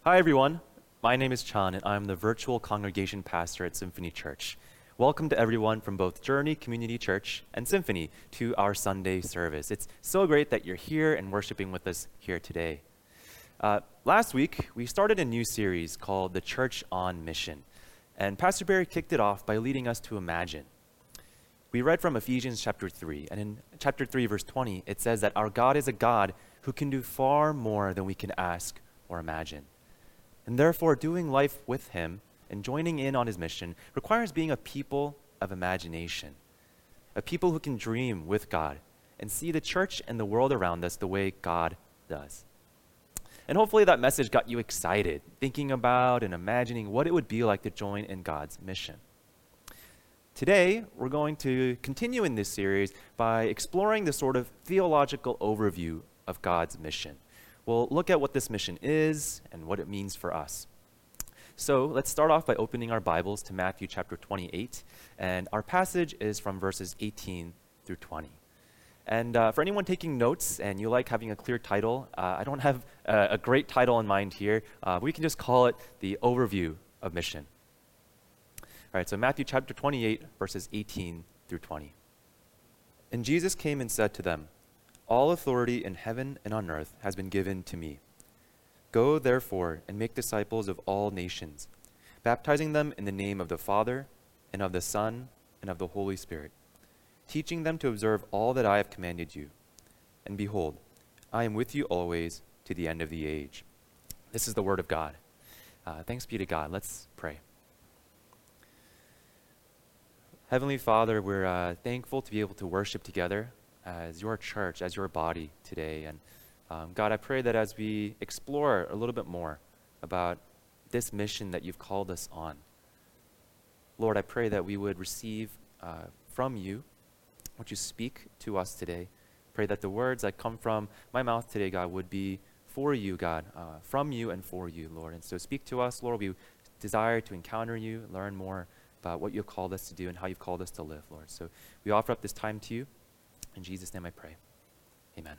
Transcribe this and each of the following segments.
Hi, everyone. My name is Chan, and I'm the virtual congregation pastor at Symphony Church. Welcome to everyone from both Journey Community Church and Symphony to our Sunday service. It's so great that you're here and worshiping with us here today. Last week, we started a new series called The Church on Mission, and Pastor Barry kicked it off by leading us to imagine. We read from Ephesians chapter 3, and in chapter 3, verse 20, it says that our God is a God who can do far more than we can ask or imagine. And therefore, doing life with him and joining in on his mission requires being a people of imagination, a people who can dream with God and see the church and the world around us the way God does. And hopefully that message got you excited, thinking about and imagining what it would be like to join in God's mission. Today, we're going to continue in this series by exploring the sort of theological overview of God's mission. We'll look at what this mission is and what it means for us. So let's start off by opening our Bibles to Matthew chapter 28, and our passage is from verses 18 through 20. And for anyone taking notes and you like having a clear title, I don't have a great title in mind here. We can just call it the Overview of Mission. All right, so Matthew chapter 28, verses 18 through 20. And Jesus came and said to them, "All authority in heaven and on earth has been given to me. Go, therefore, and make disciples of all nations, baptizing them in the name of the Father, and of the Son, and of the Holy Spirit, teaching them to observe all that I have commanded you. And behold, I am with you always to the end of the age." This is the word of God. Thanks be to God. Let's pray. Heavenly Father, we're thankful to be able to worship together as your church, as your body today. And God, I pray that as we explore a little bit more about this mission that you've called us on, Lord, I pray that we would receive from you what you speak to us today. Pray that the words that come from my mouth today, God, would be for you, God, from you and for you, Lord. And so speak to us, Lord. We desire to encounter you, learn more about what you've called us to do and how you've called us to live, Lord. So we offer up this time to you. In Jesus' name I pray. Amen.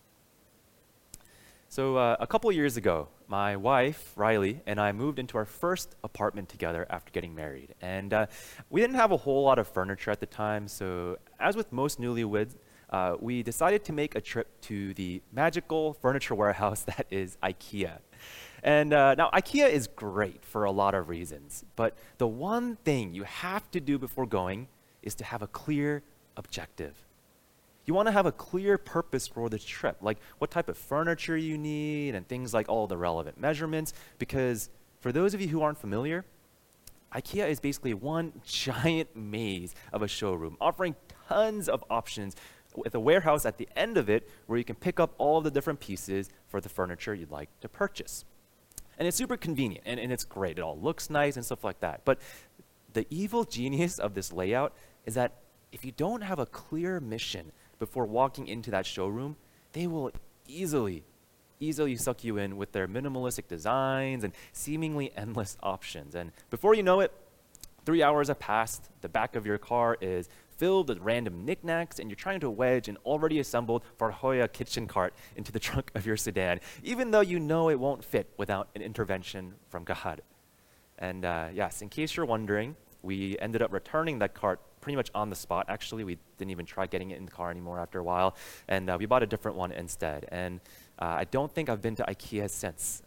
So a couple years ago, my wife, Riley, and I moved into our first apartment together after getting married. And we didn't have a whole lot of furniture at the time, so as with most newlyweds, we decided to make a trip to the magical furniture warehouse that is IKEA. And now IKEA is great for a lot of reasons, but the one thing you have to do before going is to have a clear objective. You want to have a clear purpose for the trip, like what type of furniture you need and things like all the relevant measurements, because for those of you who aren't familiar, IKEA is basically one giant maze of a showroom offering tons of options with a warehouse at the end of it where you can pick up all the different pieces for the furniture you'd like to purchase. And it's super convenient and it's great. It all looks nice and stuff like that. But the evil genius of this layout is that if you don't have a clear mission before walking into that showroom, they will easily suck you in with their minimalistic designs and seemingly endless options. And before you know it, 3 hours have passed, the back of your car is filled with random knickknacks, and you're trying to wedge an already assembled Varhoya kitchen cart into the trunk of your sedan, even though you know it won't fit without an intervention from God. And yes, in case you're wondering, we ended up returning that cart pretty much on the spot. Actually, we didn't even try getting it in the car anymore after a while, and we bought a different one instead. And I don't think I've been to IKEA since.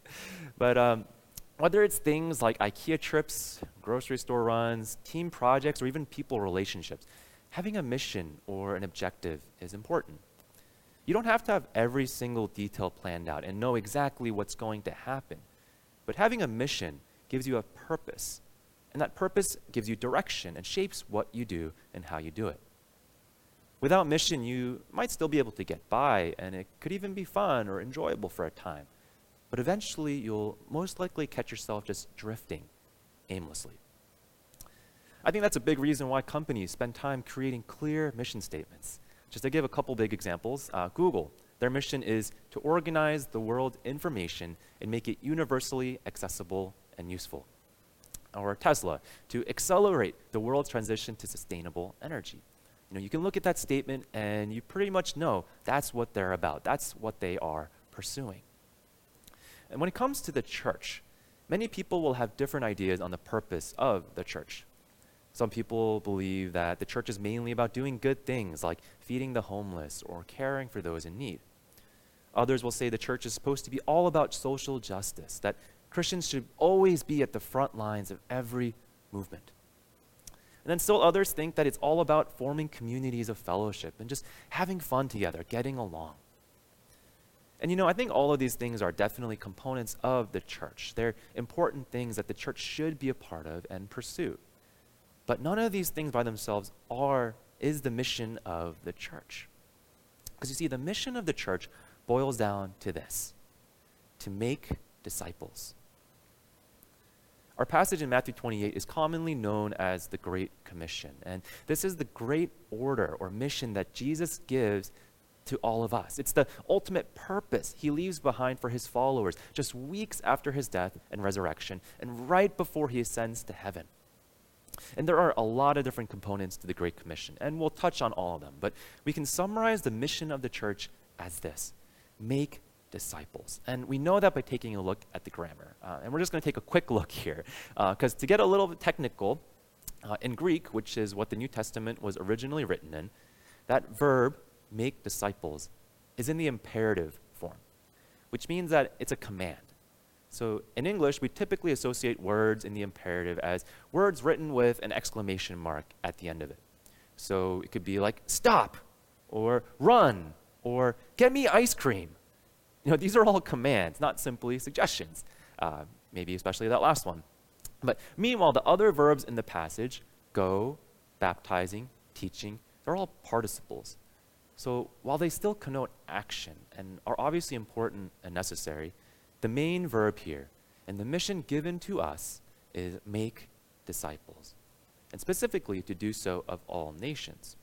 But whether it's things like IKEA trips, grocery store runs, team projects, or even people relationships, having a mission or an objective is important. You don't have to have every single detail planned out and know exactly what's going to happen, but having a mission gives you a purpose. And that purpose gives you direction and shapes what you do and how you do it. Without mission, you might still be able to get by, and it could even be fun or enjoyable for a time. But eventually, you'll most likely catch yourself just drifting aimlessly. I think that's a big reason why companies spend time creating clear mission statements. Just to give a couple big examples, Google, their mission is to organize the world's information and make it universally accessible and useful. Or Tesla, to accelerate the world's transition to sustainable energy. You can look at that statement and you pretty much know that's what they're about. That's what they are pursuing. And when it comes to the church, many people will have different ideas on the purpose of the church. Some people believe that the church is mainly about doing good things like feeding the homeless or caring for those in need. Others will say the church is supposed to be all about social justice, that Christians should always be at the front lines of every movement. And then still others think that it's all about forming communities of fellowship and just having fun together, getting along. And I think all of these things are definitely components of the church. They're important things that the church should be a part of and pursue. But none of these things by themselves is the mission of the church. Because you see, the mission of the church boils down to this: to make disciples. Our passage in Matthew 28 is commonly known as the Great Commission. And this is the great order or mission that Jesus gives to all of us. It's the ultimate purpose he leaves behind for his followers just weeks after his death and resurrection and right before he ascends to heaven. And there are a lot of different components to the Great Commission, and we'll touch on all of them. But we can summarize the mission of the church as this: make disciples. And we know that by taking a look at the grammar. And we're just going to take a quick look here, because to get a little bit technical, in Greek, which is what the New Testament was originally written in, that verb, make disciples, is in the imperative form, which means that it's a command. So in English, we typically associate words in the imperative as words written with an exclamation mark at the end of it. So it could be like, stop, or run, or get me ice cream. These are all commands, not simply suggestions. Maybe especially that last one. But meanwhile, the other verbs in the passage, go, baptizing, teaching, they're all participles. So while they still connote action and are obviously important and necessary, the main verb here and the mission given to us is make disciples, and specifically to do so of all nations.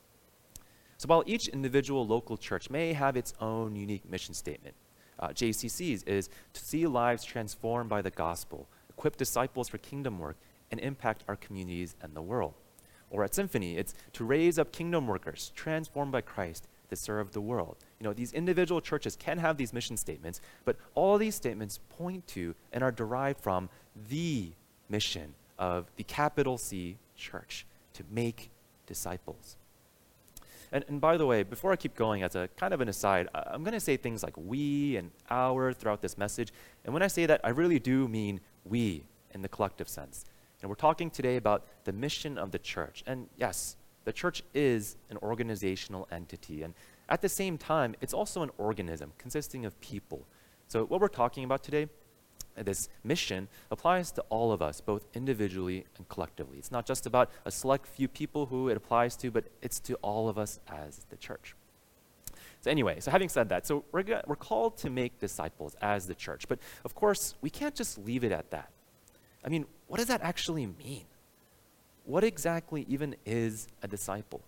So while each individual local church may have its own unique mission statement, JCC's is to see lives transformed by the gospel, equip disciples for kingdom work, and impact our communities and the world. Or at Symphony, it's to raise up kingdom workers transformed by Christ to serve the world. These individual churches can have these mission statements, but all these statements point to and are derived from the mission of the capital C church, to make disciples. And by the way, before I keep going, as a kind of an aside, I'm going to say things like we and our throughout this message. And when I say that, I really do mean we in the collective sense. And we're talking today about the mission of the church. And yes, the church is an organizational entity. And at the same time, it's also an organism consisting of people. So what we're talking about today, this mission, applies to all of us, both individually and collectively. It's not just about a select few people who it applies to, but it's to all of us as the church. So anyway, having said that, so we're called to make disciples as the church. But of course, we can't just leave it at that. I mean, what does that actually mean? What exactly even is a disciple?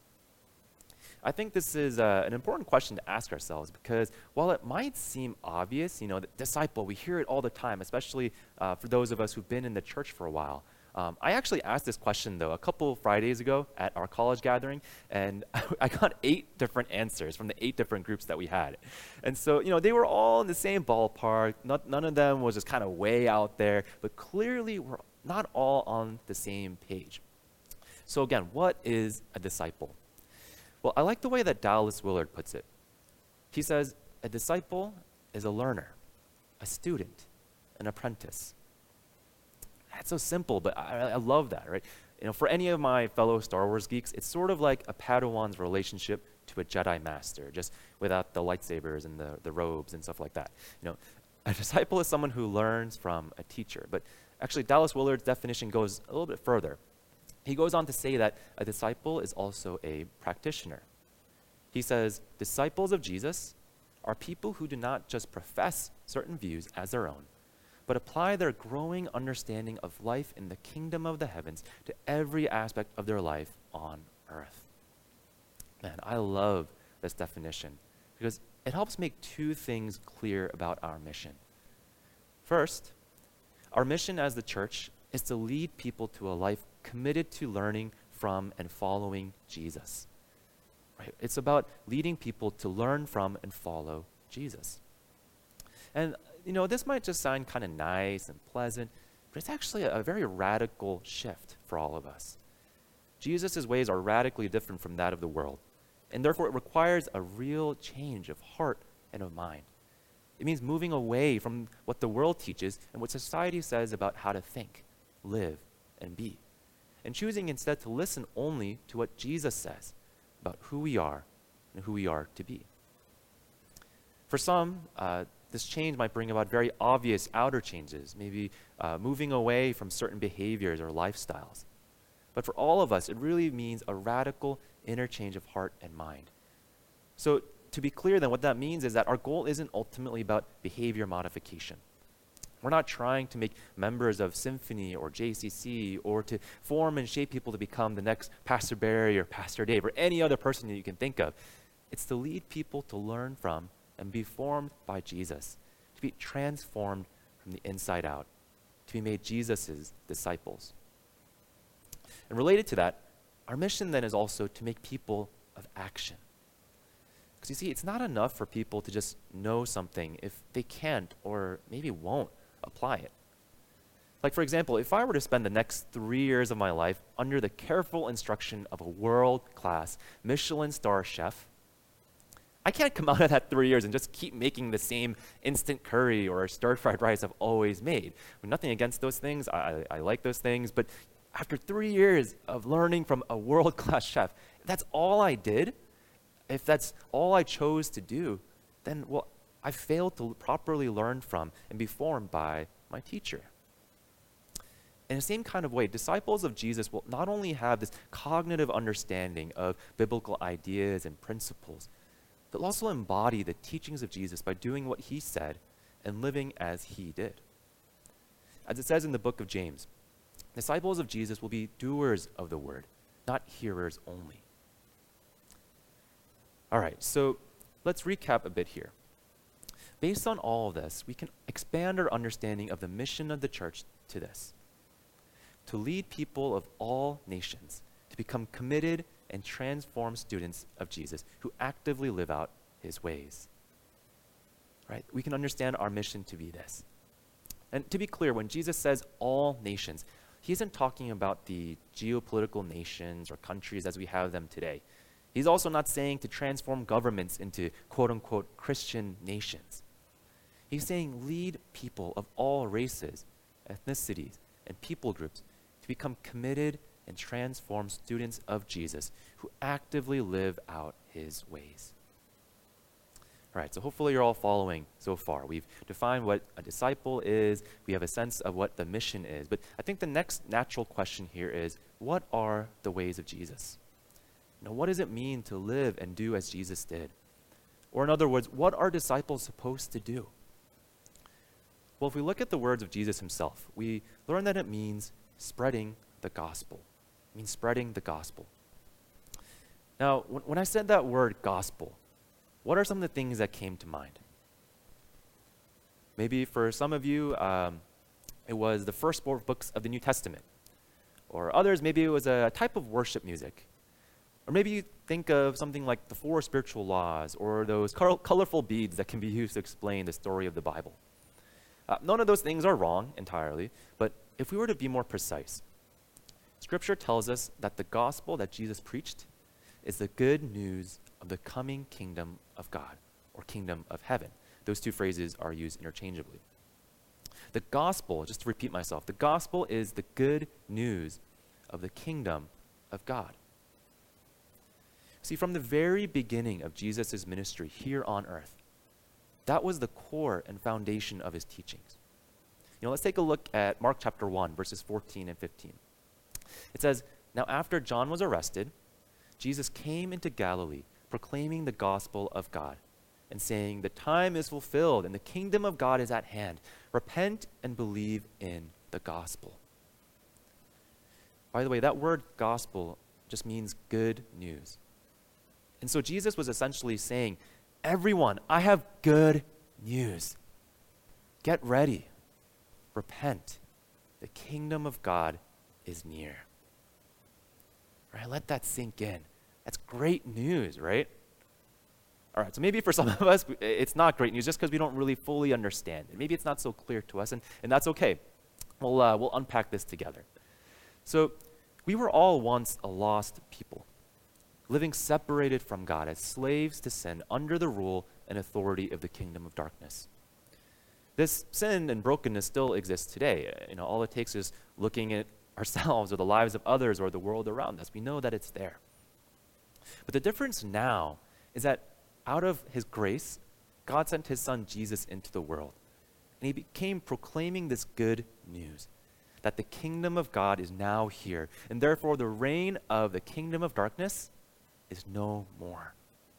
I think this is an important question to ask ourselves, because while it might seem obvious, the disciple, we hear it all the time, especially for those of us who've been in the church for a while. I actually asked this question, though, a couple Fridays ago at our college gathering, and I got 8 different answers from the 8 different groups that we had. And so, they were all in the same ballpark. None of them was just kind of way out there, but clearly we're not all on the same page. So again, what is a disciple? Well, I like the way that Dallas Willard puts it. He says, a disciple is a learner, a student, an apprentice. That's so simple, but I love that, right? For any of my fellow Star Wars geeks, it's sort of like a Padawan's relationship to a Jedi Master, just without the lightsabers and the robes and stuff like that. A disciple is someone who learns from a teacher. But actually, Dallas Willard's definition goes a little bit further. He goes on to say that a disciple is also a practitioner. He says, disciples of Jesus are people who do not just profess certain views as their own, but apply their growing understanding of life in the kingdom of the heavens to every aspect of their life on earth. Man, I love this definition because it helps make 2 things clear about our mission. First, our mission as the church is to lead people to a life committed to learning from and following Jesus. Right? It's about leading people to learn from and follow Jesus. And this might just sound kind of nice and pleasant, but it's actually a very radical shift for all of us. Jesus' ways are radically different from that of the world, and therefore it requires a real change of heart and of mind. It means moving away from what the world teaches and what society says about how to think, live, and be, and choosing instead to listen only to what Jesus says about who we are and who we are to be. For some, this change might bring about very obvious outer changes, maybe moving away from certain behaviors or lifestyles. But for all of us, it really means a radical interchange of heart and mind. So to be clear then, what that means is that our goal isn't ultimately about behavior modification. We're not trying to make members of Symphony or JCC or to form and shape people to become the next Pastor Barry or Pastor Dave or any other person that you can think of. It's to lead people to learn from and be formed by Jesus, to be transformed from the inside out, to be made Jesus' disciples. And related to that, our mission then is also to make people of action. Because you see, it's not enough for people to just know something if they can't or maybe won't apply it. Like, for example, if I were to spend the next 3 years of my life under the careful instruction of a world-class Michelin star chef, I can't come out of that 3 years and just keep making the same instant curry or stir-fried rice I've always made. Nothing against those things. I like those things. But after 3 years of learning from a world-class chef, if that's all I did, if that's all I chose to do, then, well, I failed to properly learn from and be formed by my teacher. In the same kind of way, disciples of Jesus will not only have this cognitive understanding of biblical ideas and principles, but also embody the teachings of Jesus by doing what he said and living as he did. As it says in the book of James, disciples of Jesus will be doers of the word, not hearers only. All right, so let's recap a bit here. Based on all of this, we can expand our understanding of the mission of the church to this: to lead people of all nations to become committed and transformed students of Jesus who actively live out his ways. Right? We can understand our mission to be this. And to be clear, when Jesus says all nations, he isn't talking about the geopolitical nations or countries as we have them today. He's also not saying to transform governments into quote-unquote Christian nations. He's saying lead people of all races, ethnicities, and people groups to become committed and transformed students of Jesus who actively live out his ways. All right, so hopefully you're all following so far. We've defined what a disciple is. We have a sense of what the mission is. But I think the next natural question here is, what are the ways of Jesus? What does it mean to live and do as Jesus did? Or in other words, what are disciples supposed to do? Well, if we look at the words of Jesus himself, we learn that it means spreading the gospel. It means spreading the gospel. Now, when I said that word gospel, what are some of the things that came to mind? Maybe for some of you, it was the first 4 books of the New Testament. Or others, maybe it was a type of worship music. Or maybe you think of something like the 4 spiritual laws or those colorful beads that can be used to explain the story of the Bible. None of those things are wrong entirely, but if we were to be more precise, Scripture tells us that the gospel that Jesus preached is the good news of the coming kingdom of God, or kingdom of heaven. Those 2 phrases are used interchangeably. The gospel, just to repeat myself, the gospel is the good news of the kingdom of God. See, from the very beginning of Jesus' ministry here on earth, that was the core and foundation of his teachings. Let's take a look at Mark chapter 1, verses 14 and 15. It says, "Now after John was arrested, Jesus came into Galilee, proclaiming the gospel of God, and saying, 'The time is fulfilled, and the kingdom of God is at hand. Repent and believe in the gospel.'" By the way, that word gospel just means good news. And so Jesus was essentially saying, everyone, I have good news. Get ready. Repent. The kingdom of God is near. Right? Let that sink in. That's great news, right? All right, so maybe for some of us, it's not great news just because we don't really fully understand it. Maybe it's not so clear to us, and that's okay. We'll unpack this together. So we were all once a lost people, living separated from God as slaves to sin under the rule and authority of the kingdom of darkness. This sin and brokenness still exists today. All it takes is looking at ourselves or the lives of others or the world around us. We know that it's there. But the difference now is that out of his grace, God sent his son Jesus into the world. And he became proclaiming this good news that the kingdom of God is now here. And therefore, the reign of the kingdom of darkness is no more.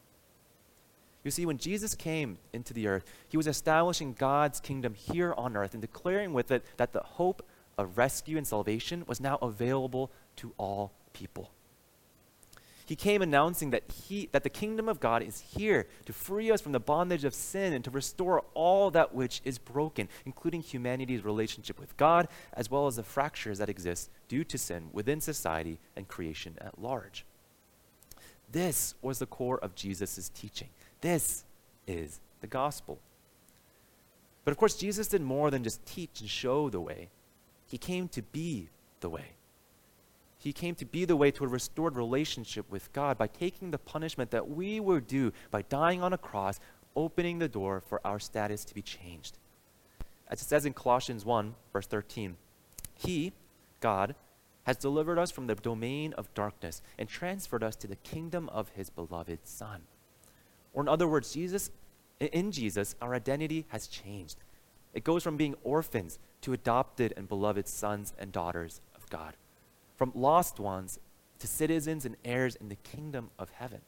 You see, when Jesus came into the earth, he was establishing God's kingdom here on earth and declaring with it that the hope of rescue and salvation was now available to all people. He came announcing that the kingdom of God is here to free us from the bondage of sin and to restore all that which is broken, including humanity's relationship with God, as well as the fractures that exist due to sin within society and creation at large. This was the core of Jesus' teaching. This is the gospel. But of course, Jesus did more than just teach and show the way. He came to be the way. He came to be the way to a restored relationship with God by taking the punishment that we were due by dying on a cross, opening the door for our status to be changed. As it says in Colossians 1, verse 13, He, God, has delivered us from the domain of darkness and transferred us to the kingdom of his beloved Son. Or in other words, in Jesus, our identity has changed. It goes from being orphans to adopted and beloved sons and daughters of God, from lost ones to citizens and heirs in the kingdom of heaven.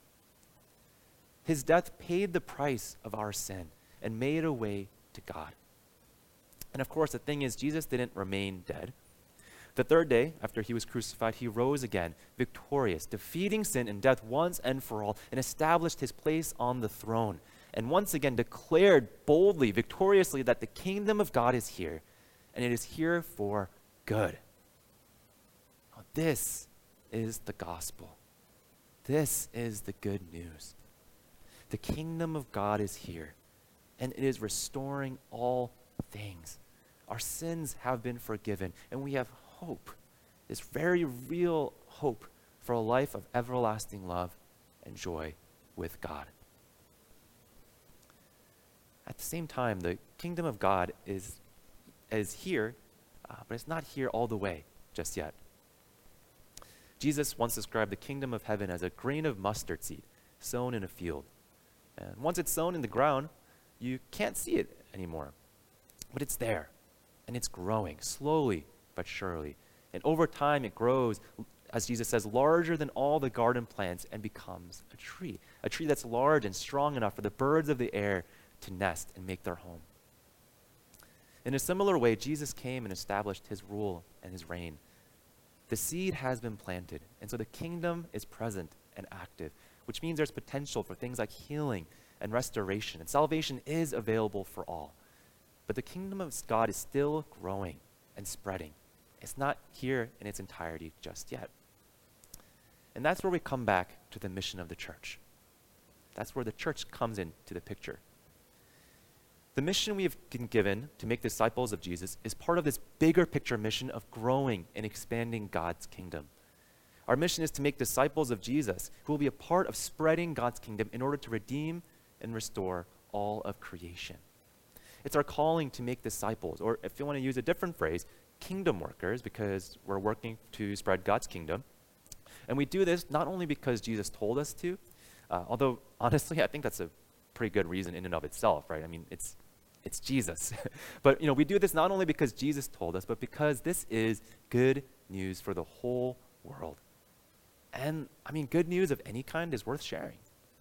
His death paid the price of our sin and made a way to God. And of course, the thing is, Jesus didn't remain dead. The third day, after he was crucified, he rose again, victorious, defeating sin and death once and for all, and established his place on the throne, and once again declared boldly, victoriously, that the kingdom of God is here, and it is here for good. Now, this is the gospel. This is the good news. The kingdom of God is here, and it is restoring all things. Our sins have been forgiven, and we have hope, this very real hope for a life of everlasting love and joy with God. At the same time, the kingdom of God is here, but it's not here all the way just yet. Jesus once described the kingdom of heaven as a grain of mustard seed sown in a field. And once it's sown in the ground, you can't see it anymore. But it's there, and it's growing slowly but surely. And over time, it grows, as Jesus says, larger than all the garden plants and becomes a tree that's large and strong enough for the birds of the air to nest and make their home. In a similar way, Jesus came and established his rule and his reign. The seed has been planted, and so the kingdom is present and active, which means there's potential for things like healing and restoration, and salvation is available for all. But the kingdom of God is still growing and spreading. It's not here in its entirety just yet. And that's where we come back to the mission of the church. That's where the church comes into the picture. The mission we have been given to make disciples of Jesus is part of this bigger picture mission of growing and expanding God's kingdom. Our mission is to make disciples of Jesus who will be a part of spreading God's kingdom in order to redeem and restore all of creation. It's our calling to make disciples, or if you want to use a different phrase, kingdom workers, because we're working to spread God's kingdom. And we do this not only because Jesus told us to, although honestly, I think that's a pretty good reason in and of itself, right? I mean, it's Jesus. But we do this not only because Jesus told us, but because this is good news for the whole world. And I mean, good news of any kind is worth sharing.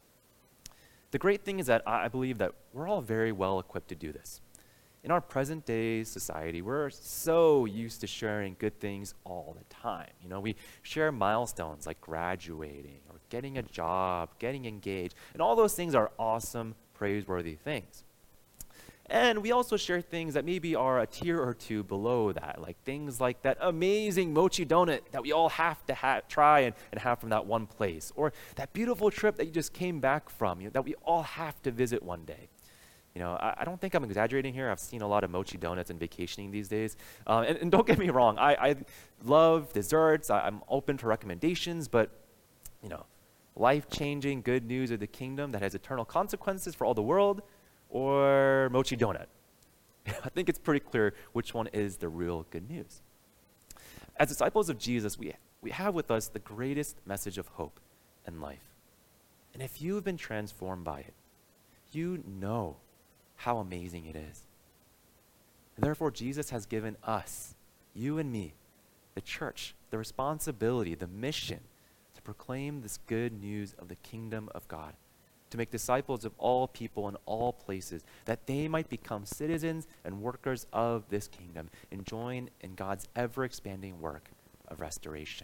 The great thing is that I believe that we're all very well equipped to do this. In our present day society, we're so used to sharing good things all the time. We share milestones like graduating or getting a job, getting engaged, and all those things are awesome, praiseworthy things. And we also share things that maybe are a tier or two below that, like things like that amazing mochi donut that we all have to try and have from that one place, or that beautiful trip that you just came back from, that we all have to visit one day. I don't think I'm exaggerating here. I've seen a lot of mochi donuts and vacationing these days. And don't get me wrong, I love desserts. I'm open to recommendations, but, life-changing good news of the kingdom that has eternal consequences for all the world, or mochi donut. I think it's pretty clear which one is the real good news. As disciples of Jesus, we have with us the greatest message of hope and life. And if you've been transformed by it, you know how amazing it is. And therefore, Jesus has given us, you and me, the church, the responsibility, the mission to proclaim this good news of the kingdom of God, to make disciples of all people in all places, that they might become citizens and workers of this kingdom and join in God's ever-expanding work of restoration.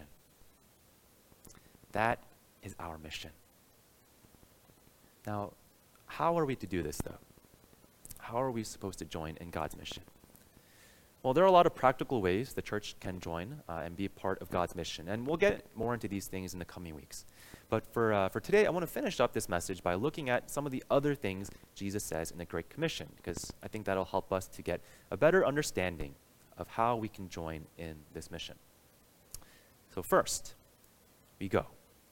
That is our mission. Now, how are we to do this, though? How are we supposed to join in God's mission? Well, there are a lot of practical ways the church can join and be a part of God's mission, and we'll get more into these things in the coming weeks. But for today, I want to finish up this message by looking at some of the other things Jesus says in the Great Commission, because I think that'll help us to get a better understanding of how we can join in this mission. So first, we go.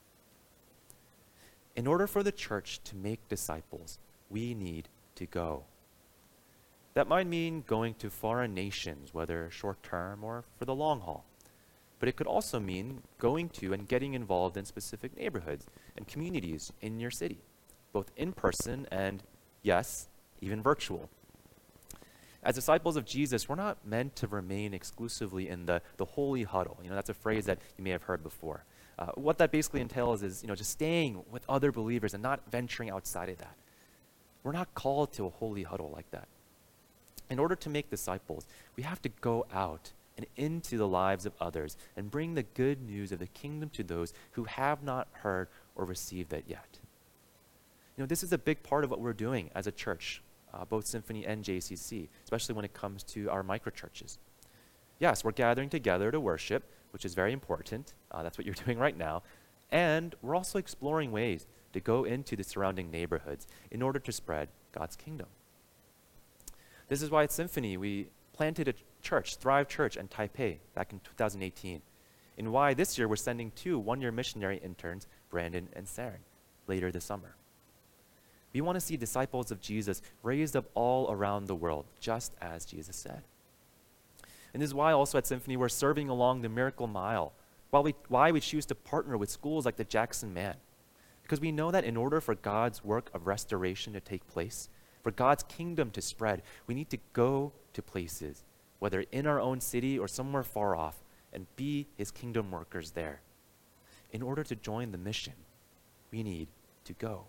In order for the church to make disciples, we need to go. That might mean going to foreign nations, whether short-term or for the long haul. But it could also mean going to and getting involved in specific neighborhoods and communities in your city, both in person and, yes, even virtual. As disciples of Jesus, we're not meant to remain exclusively in the holy huddle. That's a phrase that you may have heard before. What that basically entails is, just staying with other believers and not venturing outside of that. We're not called to a holy huddle like that. In order to make disciples, we have to go out and into the lives of others and bring the good news of the kingdom to those who have not heard or received it yet. This is a big part of what we're doing as a church, both Symphony and JCC, especially when it comes to our microchurches. Yes, we're gathering together to worship, which is very important. That's what you're doing right now. And we're also exploring ways to go into the surrounding neighborhoods in order to spread God's kingdom. This is why at Symphony we planted a church, Thrive Church in Taipei back in 2018. And why this year we're sending 2 one-year missionary interns, Brandon and Saren, later this summer. We want to see disciples of Jesus raised up all around the world, just as Jesus said. And this is why also at Symphony we're serving along the Miracle Mile, why we choose to partner with schools like the Jackson Man. Because we know that in order for God's work of restoration to take place, for God's kingdom to spread, we need to go to places, whether in our own city or somewhere far off, and be his kingdom workers there. In order to join the mission, we need to go.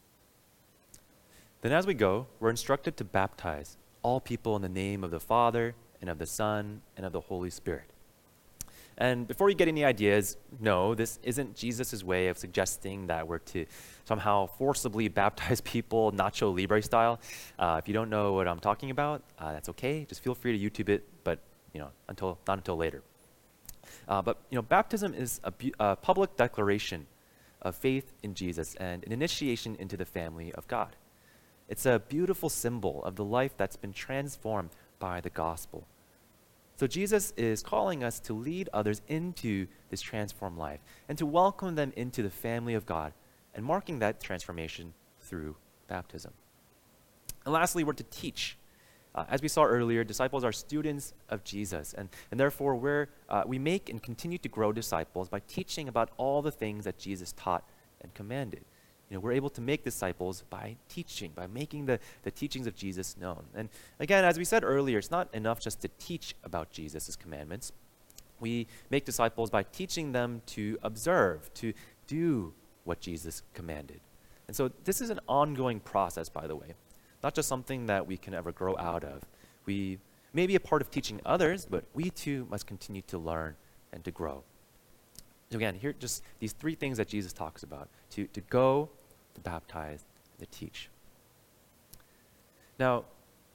Then as we go, we're instructed to baptize all people in the name of the Father, and of the Son, and of the Holy Spirit. And before you get any ideas, no, this isn't Jesus' way of suggesting that we're to somehow forcibly baptize people Nacho Libre style. If you don't know what I'm talking about, that's okay. Just feel free to YouTube it, but not until later. But baptism is a public declaration of faith in Jesus and an initiation into the family of God. It's a beautiful symbol of the life that's been transformed by the gospel. So Jesus is calling us to lead others into this transformed life and to welcome them into the family of God, and marking that transformation through baptism. And lastly, we're to teach. As we saw earlier, disciples are students of Jesus, and therefore we make and continue to grow disciples by teaching about all the things that Jesus taught and commanded. We're able to make disciples by teaching, by making the teachings of Jesus known. And again, as we said earlier, it's not enough just to teach about Jesus' commandments. We make disciples by teaching them to observe, to do what Jesus commanded. And so this is an ongoing process, by the way, not just something that we can ever grow out of. We may be a part of teaching others, but we too must continue to learn and to grow. So again, here are just these 3 things that Jesus talks about: to go, to baptize, and to teach. Now,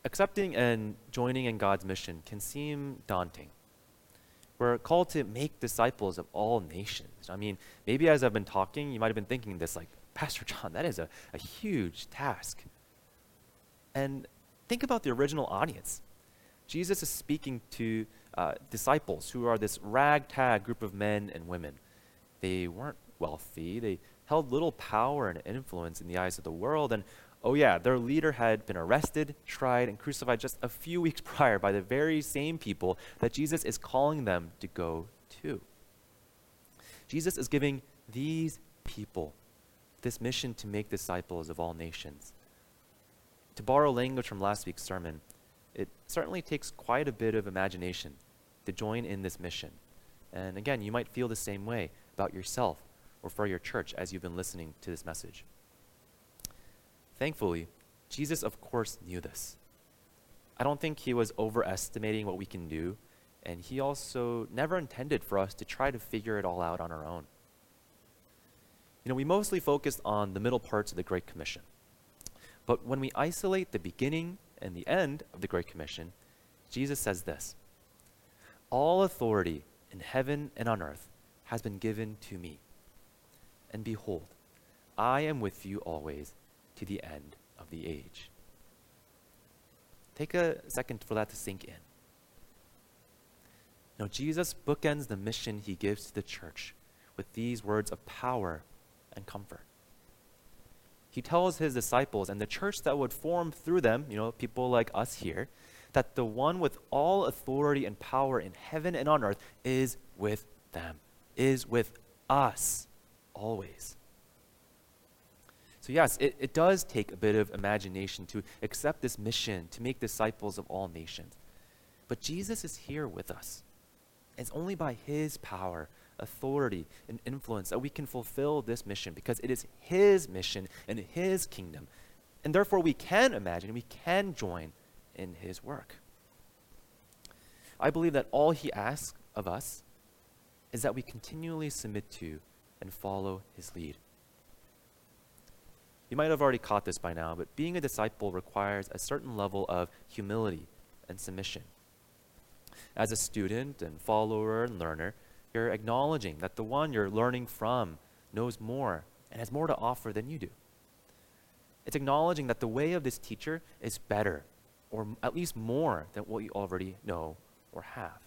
Accepting and joining in God's mission can seem daunting. We're called to make disciples of all nations. I mean, maybe as I've been talking, you might have been thinking this like, Pastor John, that is a huge task. And think about the original audience. Jesus is speaking to disciples who are this ragtag group of men and women. They weren't wealthy. They held little power and influence in the eyes of the world. And oh yeah, their leader had been arrested, tried, and crucified just a few weeks prior by the very same people that Jesus is calling them to go to. Jesus is giving these people this mission to make disciples of all nations. To borrow language from last week's sermon, it certainly takes quite a bit of imagination to join in this mission. And again, you might feel the same way about yourself or for your church as you've been listening to this message. Thankfully, Jesus, of course, knew this. I don't think he was overestimating what we can do, and he also never intended for us to try to figure it all out on our own. You know, we mostly focused on the middle parts of the Great Commission. But when we isolate the beginning and the end of the Great Commission, Jesus says this: "All authority in heaven and on earth has been given to me. And behold, I am with you always to the end of the age." Take a second for that to sink in. Now, Jesus bookends the mission he gives to the church with these words of power and comfort. He tells his disciples and the church that would form through them, you know, people like us here, that the one with all authority and power in heaven and on earth is with them, is with us always. So yes, it does take a bit of imagination to accept this mission to make disciples of all nations. But Jesus is here with us. It's only by his power, authority, and influence that we can fulfill this mission, because it is his mission and his kingdom. And therefore we can imagine, we can join in his work. I believe that all he asks of us is that we continually submit to and follow his lead. You might have already caught this by now, but being a disciple requires a certain level of humility and submission. As a student and follower and learner, you're acknowledging that the one you're learning from knows more and has more to offer than you do. It's acknowledging that the way of this teacher is better, or at least more than what you already know or have.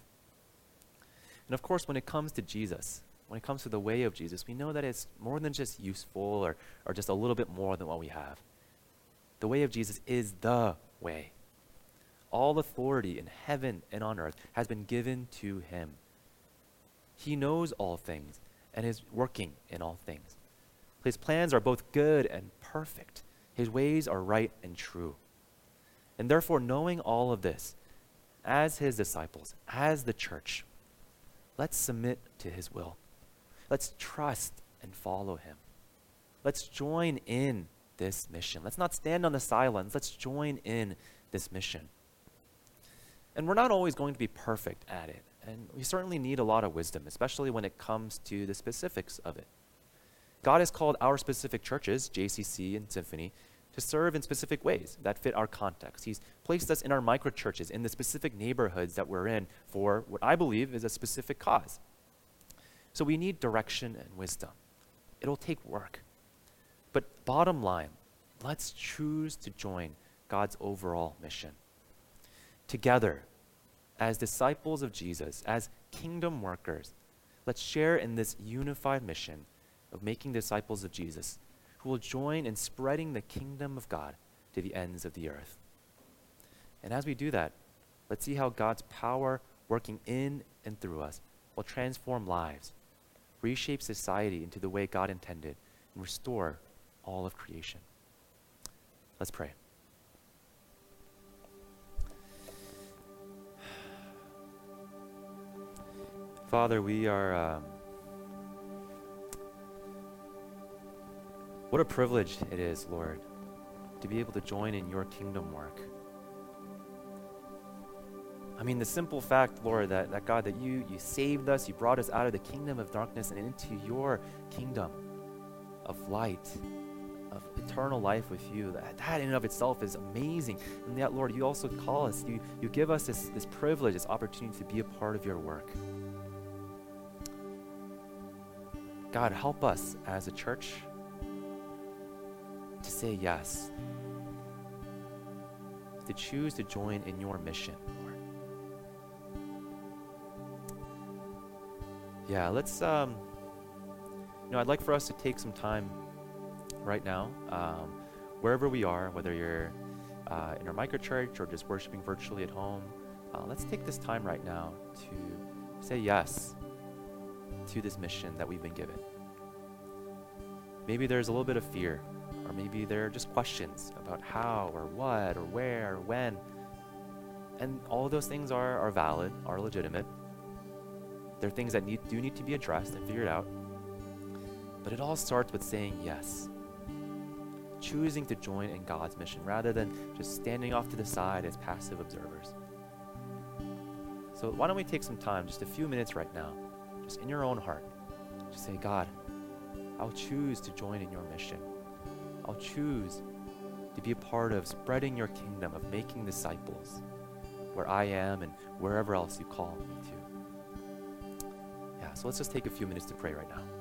And of course, when it comes to Jesus, when it comes to the way of Jesus, we know that it's more than just useful or just a little bit more than what we have. The way of Jesus is the way. All authority in heaven and on earth has been given to him. He knows all things and is working in all things. His plans are both good and perfect. His ways are right and true. And therefore, knowing all of this, as his disciples, as the church, let's submit to his will. Let's trust and follow him. Let's join in this mission. Let's not stand on the sidelines. Let's join in this mission. And we're not always going to be perfect at it. And we certainly need a lot of wisdom, especially when it comes to the specifics of it. God has called our specific churches, JCC and Symphony, to serve in specific ways that fit our context. He's placed us in our microchurches, in the specific neighborhoods that we're in for what I believe is a specific cause. So we need direction and wisdom. It'll take work. But bottom line, let's choose to join God's overall mission. Together, as disciples of Jesus, as kingdom workers, let's share in this unified mission of making disciples of Jesus who will join in spreading the kingdom of God to the ends of the earth. And as we do that, let's see how God's power working in and through us will transform lives, reshape society into the way God intended, and restore all of creation. Let's pray. Father, we are, what a privilege it is, Lord, to be able to join in your kingdom work. I mean, the simple fact, Lord, that God, that you saved us, you brought us out of the kingdom of darkness and into your kingdom of light. of eternal life with you. That in and of itself is amazing. And yet, Lord, you also call us, you give us this privilege, this opportunity to be a part of your work. God, help us as a church to say yes, to choose to join in your mission, Lord. Yeah, let's, I'd like for us to take some time right now, wherever we are, whether you're in our microchurch or just worshiping virtually at home, let's take this time right now to say yes to this mission that we've been given. Maybe there's a little bit of fear, or maybe there are just questions about how or what or where or when. And all of those things are valid, are legitimate. They're things that do need to be addressed and figured out. But it all starts with saying yes. Choosing to join in God's mission rather than just standing off to the side as passive observers. So why don't we take some time, just a few minutes right now, just in your own heart, just say, God, I'll choose to join in your mission. I'll choose to be a part of spreading your kingdom, of making disciples where I am and wherever else you call me to. Yeah, so let's just take a few minutes to pray right now.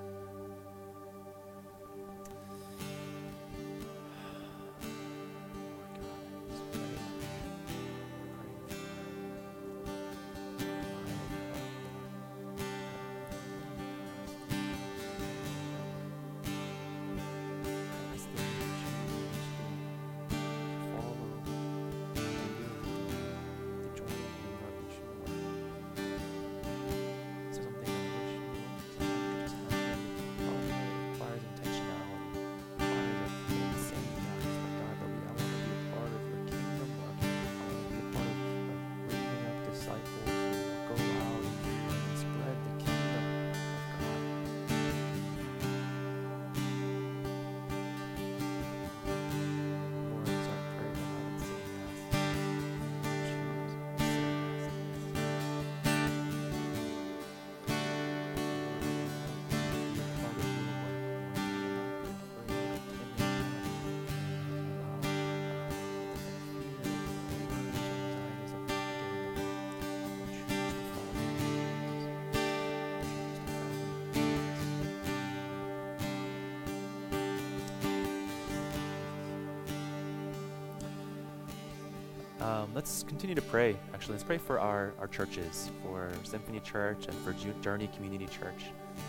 Let's continue to pray. Actually, let's pray for our churches, for Symphony Church and for Journey Community Church.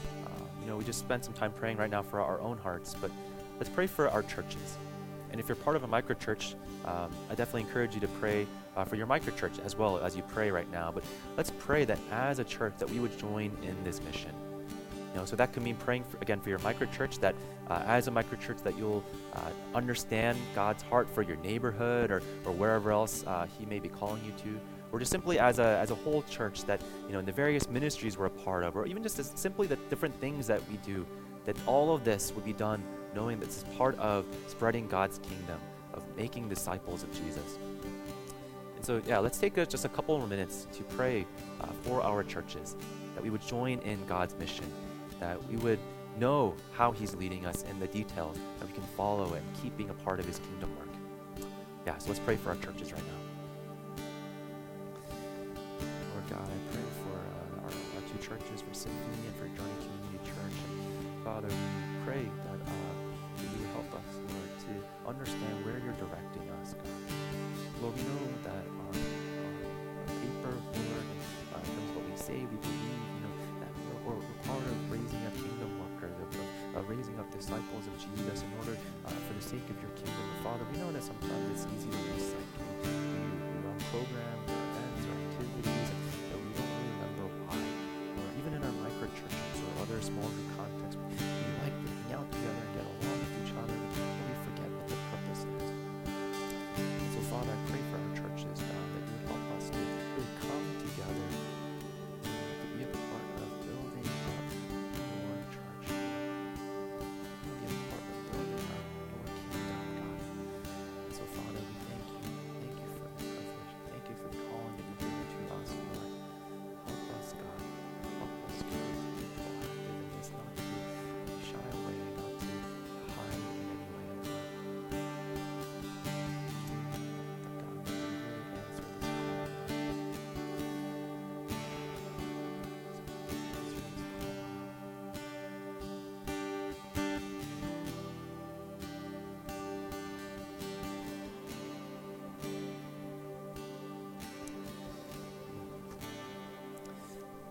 We just spent some time praying right now for our own hearts, but let's pray for our churches. And if you're part of a microchurch, I definitely encourage you to pray for your microchurch as well as you pray right now. But let's pray that as a church that we would join in this mission. So that could mean praying for your microchurch, that as a microchurch that you'll understand God's heart for your neighborhood or wherever else He may be calling you to, or just simply as a whole church that in the various ministries we're a part of, or even just simply the different things that we do, that all of this would be done knowing that this is part of spreading God's kingdom, of making disciples of Jesus. And so, let's take just a couple of minutes to pray for our churches, that we would join in God's mission, that we would know how He's leading us in the details, that we can follow and keep being a part of His kingdom work. So let's pray for our churches right now. Lord God, I pray for our two churches, for Symphony and for Journey Community Church. And Father, we pray that you would help us, Lord, to understand where you're directing us, God. Lord, we know that on paper, Lord, in terms of what we say, we believe, that we're part of raising up kingdom workers, of raising up disciples of Jesus in order for the sake of your kingdom. And Father, we know that sometimes it's easy to lose sight. We run programs or events or activities that we don't really remember why. Or even in our microchurches or other small group contexts, we like to hang out together and get along with each other, but we forget what the purpose is. And so, Father, I pray for our churches, God, that you would help us to really come together to be a part of building up your church, to be a part of building up your kingdom, God. And so, Father, we thank you. Thank you for the privilege. Thank you for the calling that you've given to us, Lord. Help us, God. Help us, God, to be proactive in this life.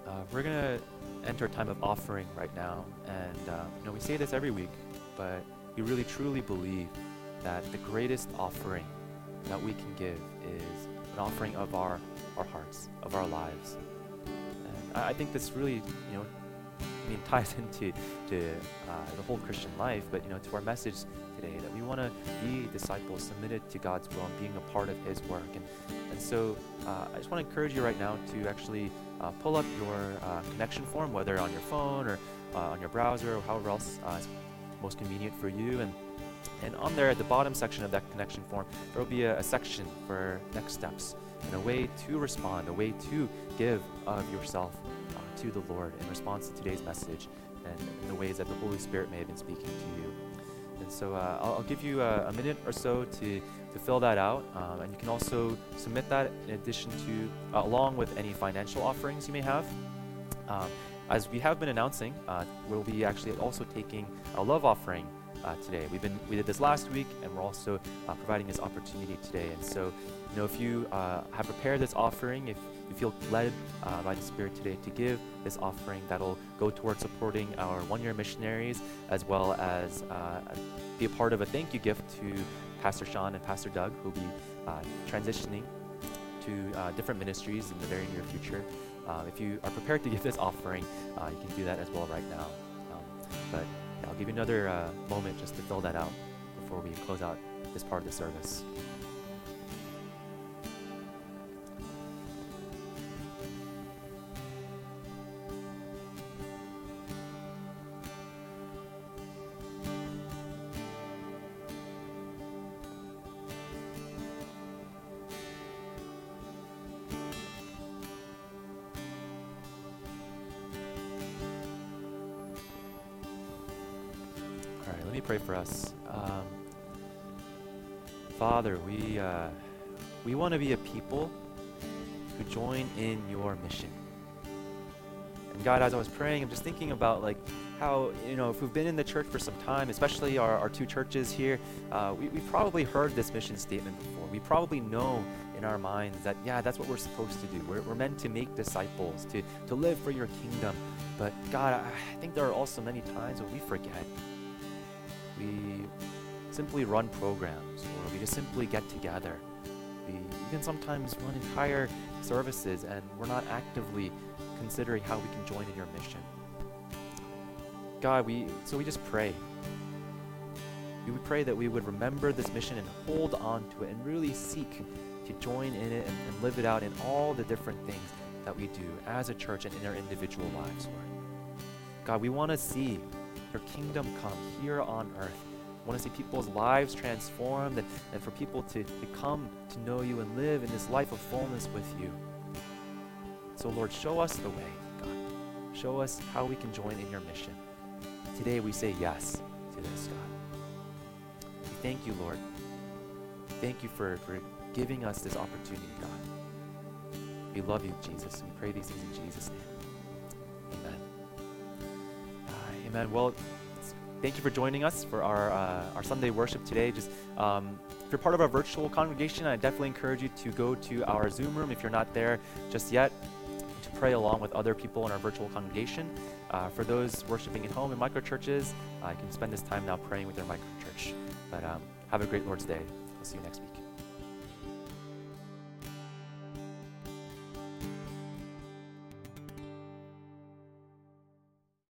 We're going to enter a time of offering right now. And we say this every week, but we really truly believe that the greatest offering that we can give is an offering of our hearts, of our lives. And I think this really, ties into the whole Christian life, but to our message today, that we want to be disciples submitted to God's will and being a part of His work. And so I just want to encourage you right now to actually pull up your connection form, whether on your phone or on your browser or however else is most convenient for you. And on there, at the bottom section of that connection form, there will be a section for next steps and a way to respond, a way to give of yourself to the Lord in response to today's message and in the ways that the Holy Spirit may have been speaking to you. And so I'll give you a minute or so to fill that out. And you can also submit that in addition to, along with any financial offerings you may have. As we have been announcing, we'll be actually also taking a love offering today. We did this last week, and we're also providing this opportunity today. And so, if you have prepared this offering, if you feel led by the Spirit today to give this offering, that'll go towards supporting our one-year missionaries, as well as be a part of a thank you gift to Pastor Sean and Pastor Doug, who'll be transitioning to different ministries in the very near future. If you are prepared to give this offering, you can do that as well right now. But I'll give you another moment just to fill that out before we close out this part of the service. Let me pray for us. Father, we want to be a people who join in your mission. And God, as I was praying, I'm just thinking about how, if we've been in the church for some time, especially our two churches here, we've probably heard this mission statement before. We probably know in our minds that, that's what we're supposed to do. We're meant to make disciples, to live for your kingdom. But God, I think there are also many times when we forget. We simply run programs, or we just simply get together. We even sometimes run entire services, and we're not actively considering how we can join in your mission. God, we just pray. We would pray that we would remember this mission and hold on to it and really seek to join in it and live it out in all the different things that we do as a church and in our individual lives, Lord. God, we want to see your kingdom come here on earth. We want to see people's lives transformed and for people to come to know you and live in this life of fullness with you. So Lord, show us the way, God. Show us how we can join in your mission. Today we say yes to this, God. We thank you, Lord. Thank you for giving us this opportunity, God. We love you, Jesus. We pray these things in Jesus' name. Amen. Amen. Well, thank you for joining us for our Sunday worship today. Just if you're part of our virtual congregation, I definitely encourage you to go to our Zoom room if you're not there just yet, to pray along with other people in our virtual congregation. For those worshiping at home in microchurches, you can spend this time now praying with your microchurch. But have a great Lord's Day. I'll see you next week.